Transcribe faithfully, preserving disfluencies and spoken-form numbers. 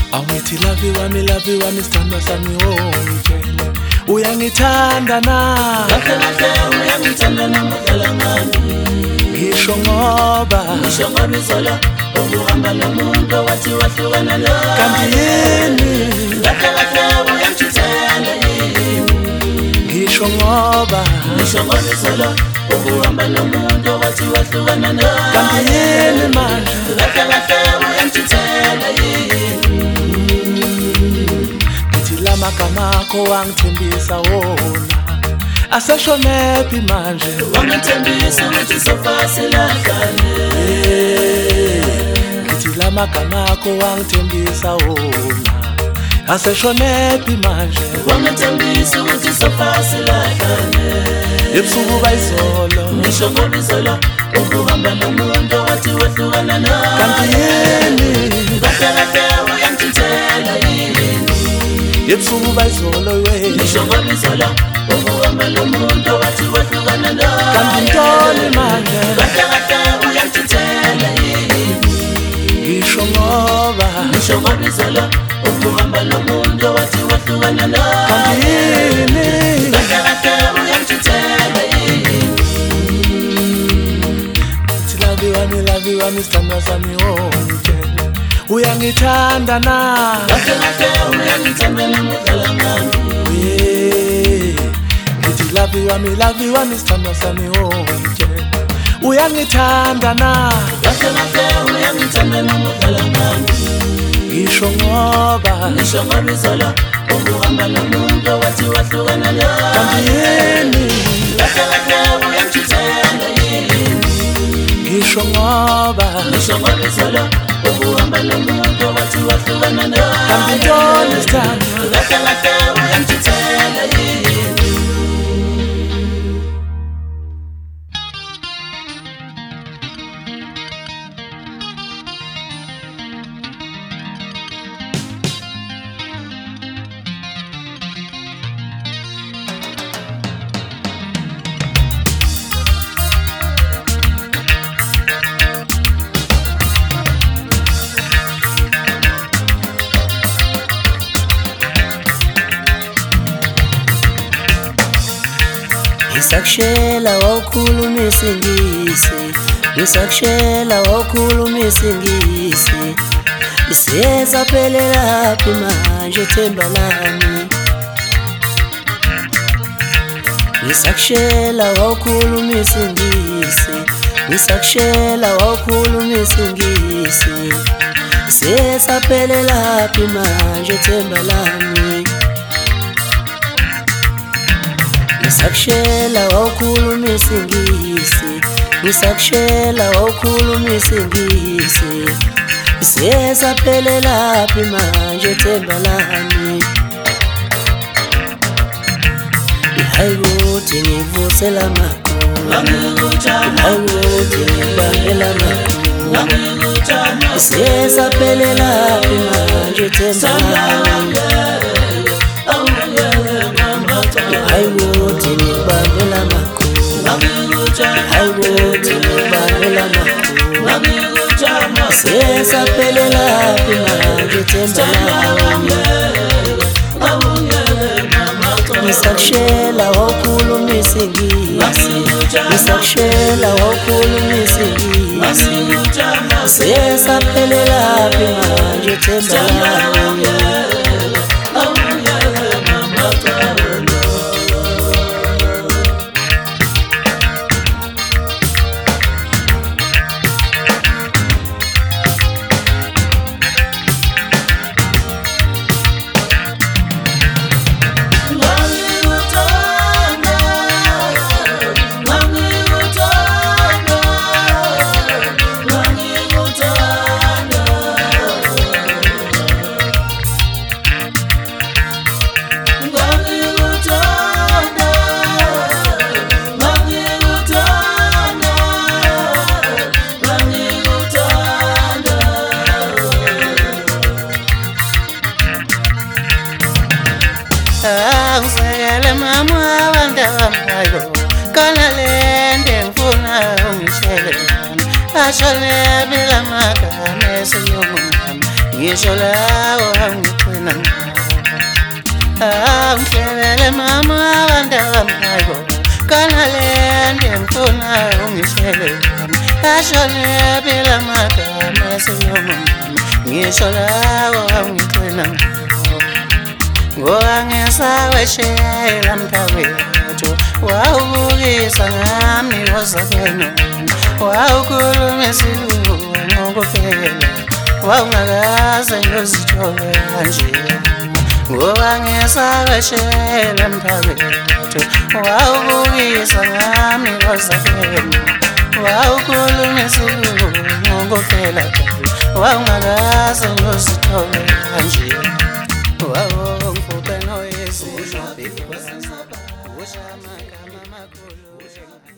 Awuthi love wami love wami sithandwa sami ongitshele uyangithanda na kahle kahle uyangithanda namudlala ngami ngisho ngoba ngisho ngoba izolo ukuhamba nomuntu wathi wahlukana lo kanti yini kahle kahle uyangithanda yini ngisho ngoba ngisho ngoba izolo ukuhamba nomuntu wathi wahlukana lo kanti yini manje kahle kahle uyangithanda yini amagama akho wangithembisa wona aseshonephi manje wangithembisa ukuthi sofasilahlane ngithi lamagama akho wangithembisa wona aseshonephi manje wangithembisa ukuthi sofasilahlane ebusuku bayizolo ngisho ngoba izolo ukuhamba nomuntu wathi wahlukana no kanti yini kahle kahle uyangithela yini ebusuku bayizolo we ngisho ngoba izolo ukuhamba nomuntu wathi wahlukana no kanti ntoni manje kahle kahle uyangithela yini ngisho ngoba ngisho ngoba izolo ukuhamba nomuntu wathi wahlukana no kanti yini kahle kahle uyangithela yini ngithi love wami love wami sithandwa sami ongitshele uyangithanda na kahle kahle uyangithanda namudlala ngami ngithi love wami love wami sithandwa sami ongitshele uyangithanda na kahle kahle uyangithanda namudlala ngami ngisho ngoba ngisho ngoba izolo ukuhamba nomuntu wathi wahlukana lo kanti yini kahle kahle uyangithela yini ngisho ngoba ngisho ngoba izolo ukuhamba nomuntu wathi wahlukana no kanti ntoni sithandwa kahle kahle uyangithela yini Ngisakushela wawukhuluma isingisi Ngisakushela wawukhuluma isingisi Isiyesaphelela phi manje themba lami Ngisakushela wawukhuluma isingisi Ngisakushela wawukhuluma isingisi Isiyesaphelela phi manje themba lami Ngisakushela wawukhuluma isingisi Ngisakushela wawukhuluma isingisi Isiyesaphelela phi manje themba lami Hayibuthi ngivusela makho Hayibuthi ngibambela makho Isiyesaphelela phi manje themba lami Hayibuthi ngibambela makho Hayibuthi ngibambela makho Isiyesaphelela phi manje themba lami Ngisakushela wawukhuluma isingisi Ngisakushela wawukhuluma isingisi Isiyesaphelela phi manje themba lami Angisekele mama wandambayo Kona lende ngifuna ungishele yami Ashole bila magama esiyungami ngisho lawo angigcina angihlebele mama wandabamhayo kana lende ngifuna ungishele ashone phela magama esilungu ngisho lawo angigcina ngoba ngisaweshela mntakwethu wawubukisa ngami wozakeno wawukhuluma isilungu ngokuphela wawungakaze ngizithole kanje ngoba ngisaweshela mntakwethu wawubukisa ngami wozakeno wawukhuluma isilungu ngokuphela wawungakaze ngizithole kanje Wow, mfupe no yesi, usha magama makulu.